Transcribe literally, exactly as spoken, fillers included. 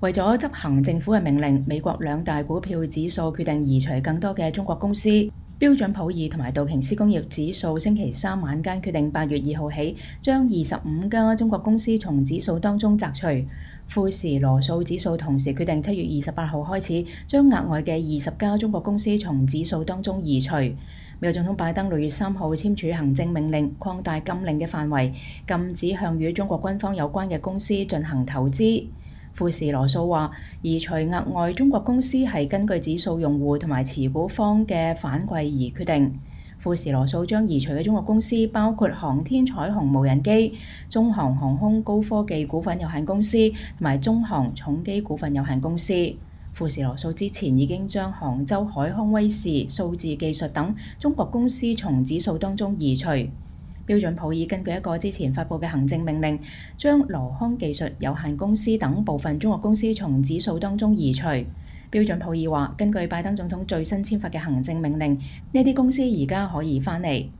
為咗執行政府嘅命令，美國兩大股票指數決定移除更多嘅中國公司。標準普爾同埋道瓊斯工業指數星期三晚間決定，八月二號起將二十五家中國公司從指數當中摘除。富時羅素指數同時決定，七月二十八號開始將額外嘅二十家中國公司從指數當中移除。美國總統拜登六月三號簽署行政命令，擴大禁令嘅範圍，禁止向與中國軍方有關嘅公司進行投資。富時羅素話，移除額外中國公司係根據指數用戶同埋持股方嘅反饋而決定。富時羅素將移除嘅中國公司包括航天彩虹無人機、中航航空高科技股份有限公司同埋中航重機股份有限公司。富時羅素之前已經將杭州海康威視、數字技術等中國公司從指數當中移除。標準普爾根據一個之前發布嘅行政命令，將羅康技術有限公司等部分中國公司從指數當中移除。標準普爾話，根據拜登總統最新簽發嘅行政命令，呢啲公司而家可以返嚟。